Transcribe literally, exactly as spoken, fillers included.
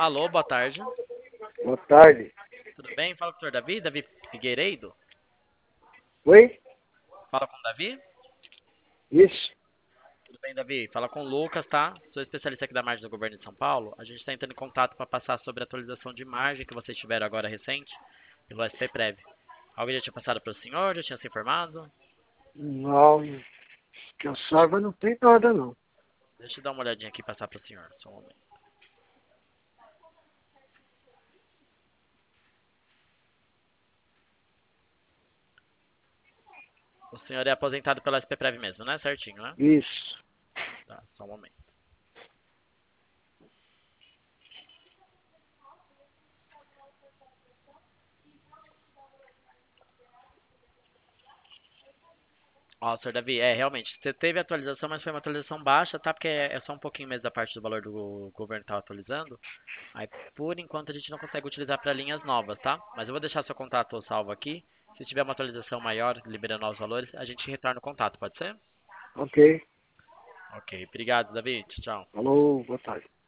Alô, boa tarde. Boa tarde. Tudo bem? Fala com o senhor Davi, Davi Figueiredo. Oi? Fala com o Davi. Isso? Tudo bem, Davi? Fala com o Lucas, tá? Sou especialista aqui da margem do governo de São Paulo. A gente está entrando em contato para passar sobre a atualização de margem que vocês tiveram agora recente pelo S P Prev. Alguém já tinha passado para o senhor? Já tinha se informado? Não, que eu saiba não tem nada não. Deixa eu dar uma olhadinha aqui e passar para o senhor. Só um momento. O senhor é aposentado pela S P Prev mesmo, né? Certinho, né? Isso. Tá, só um momento. Ó, senhor Davi, é, realmente, você teve atualização, mas foi uma atualização baixa, tá? Porque é, é só um pouquinho mesmo da parte do valor do governo estar atualizando. Aí, por enquanto, a gente não consegue utilizar para linhas novas, tá? Mas eu vou deixar seu contato salvo aqui. Se tiver uma atualização maior, liberando novos valores, a gente retorna o contato, pode ser? Ok. Ok, obrigado, Davi. Tchau, tchau. Falou, boa tarde.